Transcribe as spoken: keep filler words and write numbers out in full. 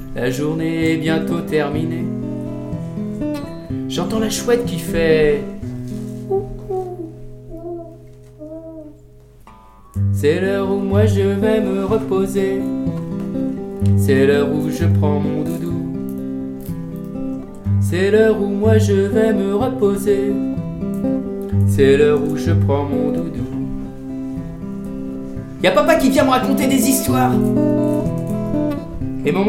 La journée est bientôt terminée. J'entends la chouette qui fait c'est l'heure où moi je vais me reposer. C'est l'heure où je prends mon doudou. C'est l'heure où moi je vais me reposer. C'est l'heure où je prends mon doudou. Y'a papa qui vient me raconter des histoires.